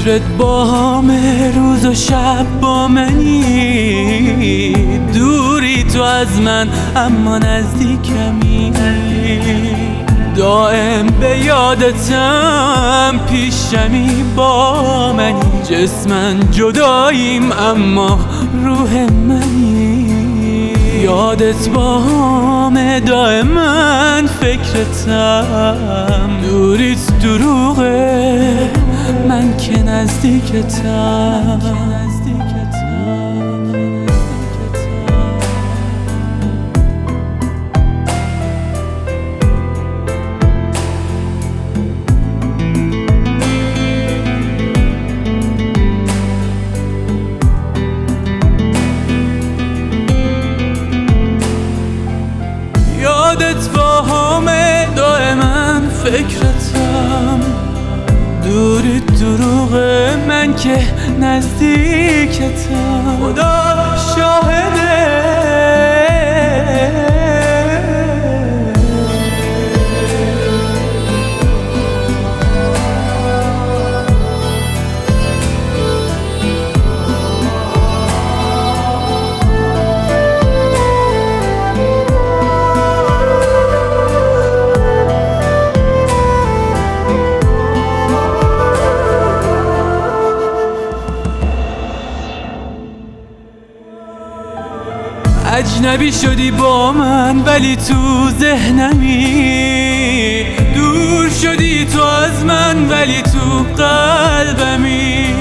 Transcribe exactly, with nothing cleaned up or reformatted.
فکرت با همه روز و شب با منی، دوری تو از من اما نزدیکمی، دائم به یادتم پیشمی با منی، جسمن جداییم اما روح منی، یادت با همه دائما فکرتم، دوریت دروغه من که نزدیکتم. یادت با همه دائما فکرتم، دوری دروغه من که نزدیکتم، خدا شاهده اجنبی شدی با من ولی تو ذهنمی، دور شدی تو از من ولی تو قلبمی،